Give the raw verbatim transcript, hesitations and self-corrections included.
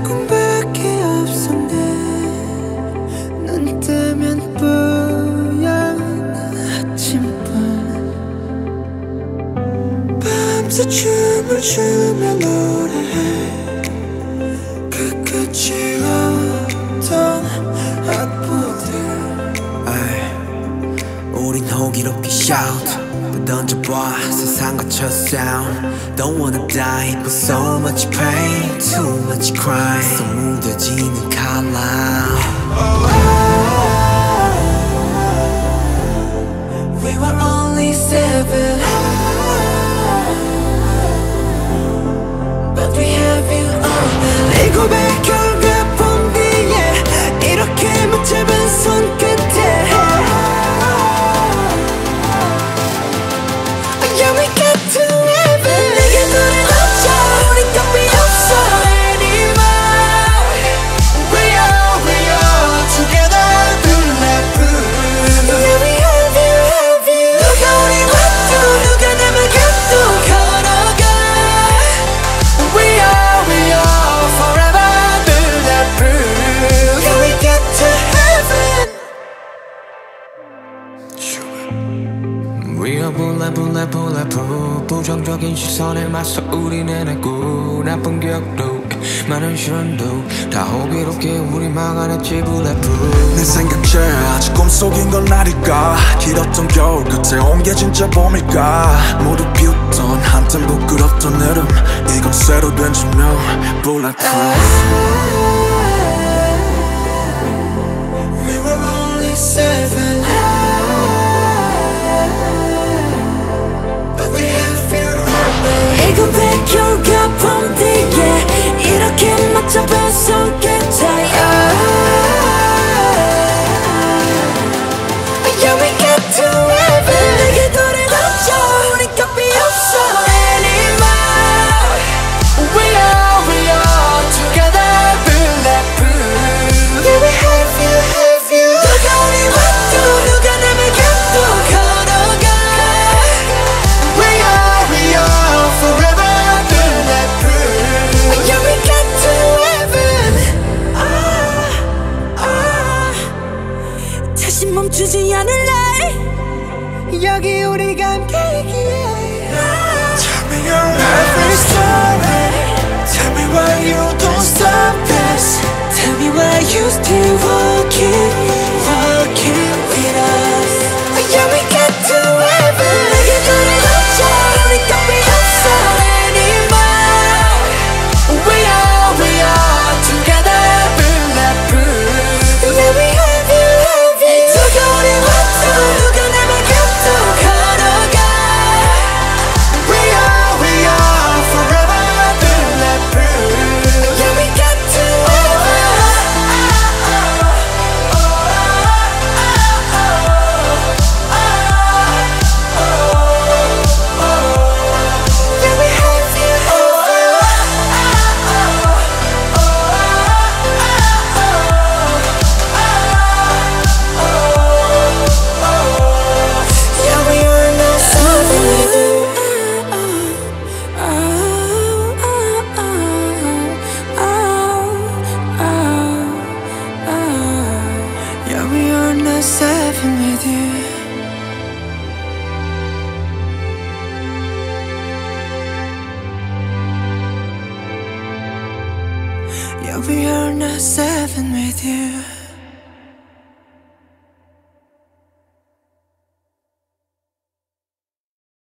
꿈밖에 없었네. 눈 뜨면 뿌연 아침밤, 밤새 춤을 추며 노래해. 그 끝이 없던 악보들. 우린 호기롭게 shout 던져봐 세상 거쳐 sound. Don't wanna die but so much pain, too much crying. So 묻어지는 칼라. We were only seven, but we have you all. 내 고백 결과 본 뒤에 이렇게 못 잡은 손끝에 We are bullet bullet bulletproof. 부정적인 시선에 맞서 우리는 했고 나쁜 기억도 많은 시련도 다 호기롭게 우리 막아냈지 bulletproof. 내 생각제 아직 꿈속인 건 아닐까. 길었던 겨울 끝에 온 게 진짜 봄일까. 모두 비웃던 한참 부끄럽던 여름, 이건 새로 된 조명 bulletproof. We were only seven, but we have you all. 내 고백 결과 본 뒤에 이렇게 맞춰본 손끝에 Yeah, we got to heaven. 내게 돌아가줘. 우린 겁이 없어 anymore. We are, we are together bulletproof. Yeah, we have you, have you. 누가 우리 와도 누가 남을 곁도 걸어가. We are, we are forever bulletproof. Yeah, we got to heaven. 아, 아. 다시 멈추지 않을래. 여기 우리가 함께이기에. Tell me your every story. Tell me why you don't stop this. Tell me why you still walking, walking with us. Yeah, we got to heaven. 내게 돌아가줘. 우리 겁이 없어 anymore. We are, we are together bulletproof. Yeah, we have you, have you. 누가 우리 와도 누가 남을 곁도 걸어가. We are, we are forever bulletproof. Yeah, we got to seven with you. Yeah, we are not seven with you.